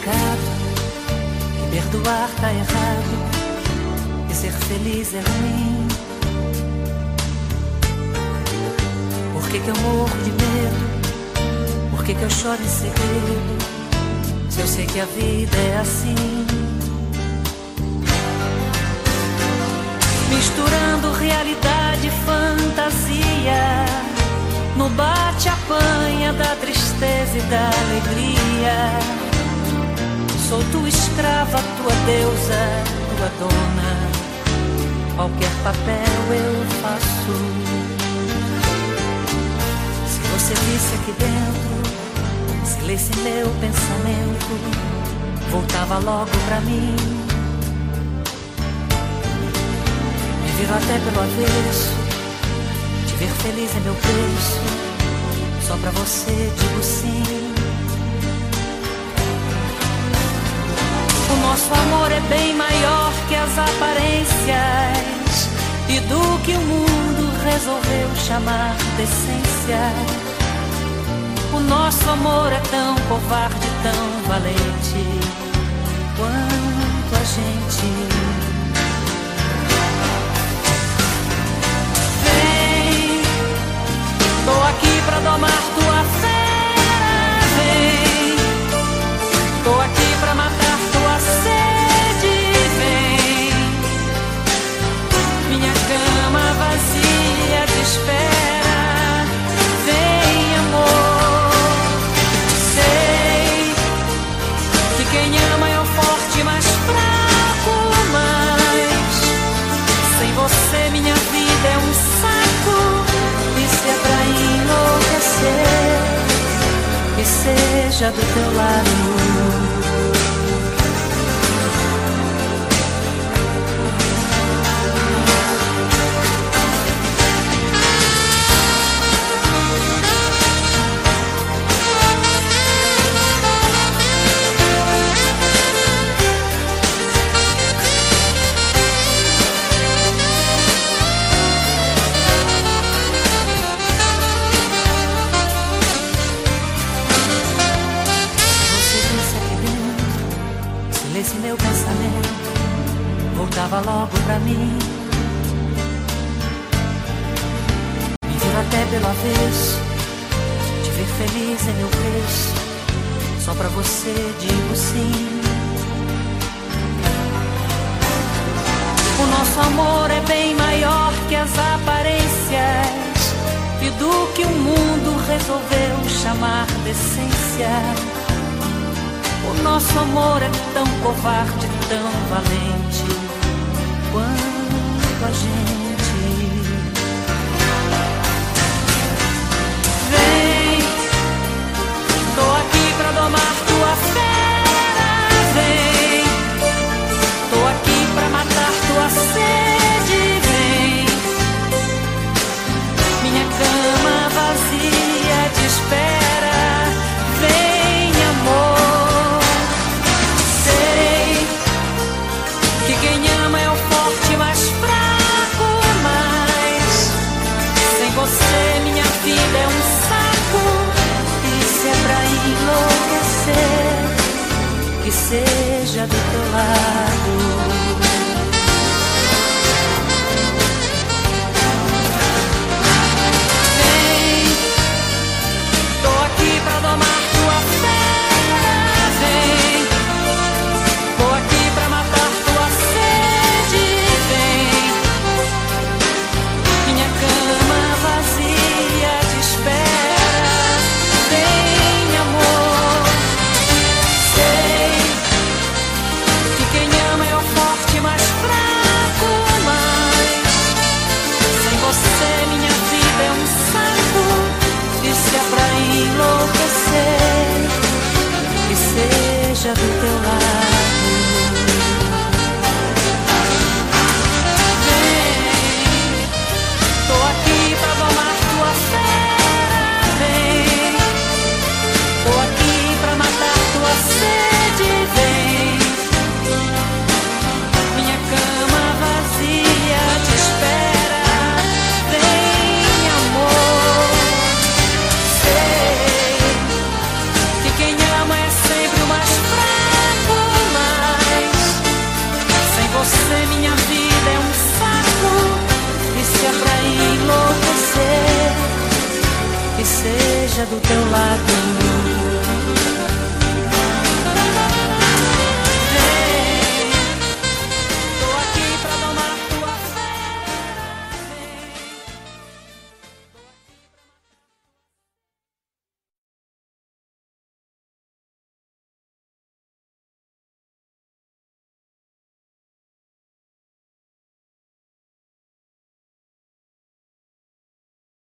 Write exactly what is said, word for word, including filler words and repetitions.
pecado, que perdoar tá errado, e ser feliz é ruim. Por que que eu morro de medo? Por que que eu choro em segredo? Se eu sei que a vida é assim, misturando realidade e fantasia, no bate-apanha da tristeza e da alegria. Sou tua escrava, tua deusa, tua dona, qualquer papel eu faço. Se você visse aqui dentro, se lesse meu pensamento, voltava logo pra mim. Me viro até pelo avesso, te ver feliz é meu preço, só pra você digo sim. O nosso amor é bem maior que as aparências e do que o mundo resolveu chamar de essência. O nosso amor é tão covarde, tão valente quanto a gente. Vem, tô aqui pra domar tua fera. Vem, tô aqui pra matar tua sede. Vem, minha cama vazia te espera. Vem, amor, sei que quem ama é o forte mais fraco, mas sem você minha vida é um saco. E se é pra enlouquecer, que seja do teu lado. Esse meu pensamento voltava logo pra mim. Me viro até pelo avesso, te ver feliz é meu preço, só pra você digo sim. O nosso amor é bem maior que as aparências e do que o mundo resolveu chamar de essência. O nosso amor é tão covarde, tão valente quanto a gente. Vem, tô aqui pra domar tua fera. Vem, tô aqui pra matar tua sede. Vem, minha cama vazia te espera. Vem, amor, que quem ama é o forte mais fraco, mas sem você minha vida é um saco. E se é pra enlouquecer, que seja do teu lado. Vem, tô aqui pra domar tua fera. Vem, tô aqui pra matar tua sede. Vem, minha cama vazia te espera. Vem, amor, sei que quem ama é o do teu lado.